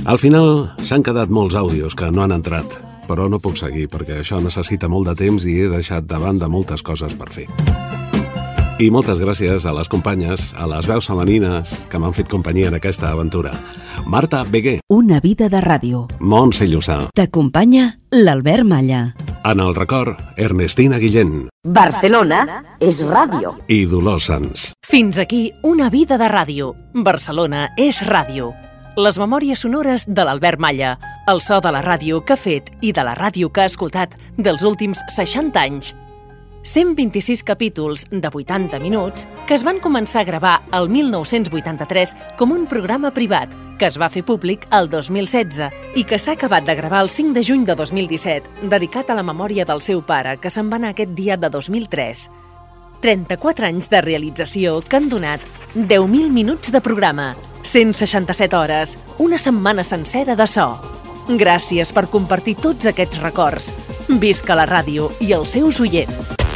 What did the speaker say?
Al final s'han quedat molts àudios que no han entrat, però no puc seguir perquè això necessita molt de temps i he deixat de banda moltes coses per fer. I moltes gràcies a les companyes, a les veus femenines que m'han fet companyia en aquesta aventura. Marta Beguer. Una vida de ràdio. Montse Llussà. T'acompanya l'Albert Malla. En el record, Ernestina Guillén. Barcelona és ràdio. I Dolors Sans. Fins aquí Una vida de ràdio. Barcelona és ràdio. Les memòries sonores de l'Albert Malla, el so de la ràdio que ha fet i de la ràdio que ha escoltat dels últims 60 anys. 126 capítols de 80 minuts que es van començar a gravar el 1983 com un programa privat que es va fer públic el 2016 i que s'ha acabat de gravar el 5 de juny de 2017, dedicat a la memòria del seu pare, que se'n va anar aquest dia de 2003. 34 anys de realització que han donat 10.000 minuts de programa, 167 hores, una setmana sencera de so. Gràcies per compartir tots aquests records. Visca la ràdio i els seus oients.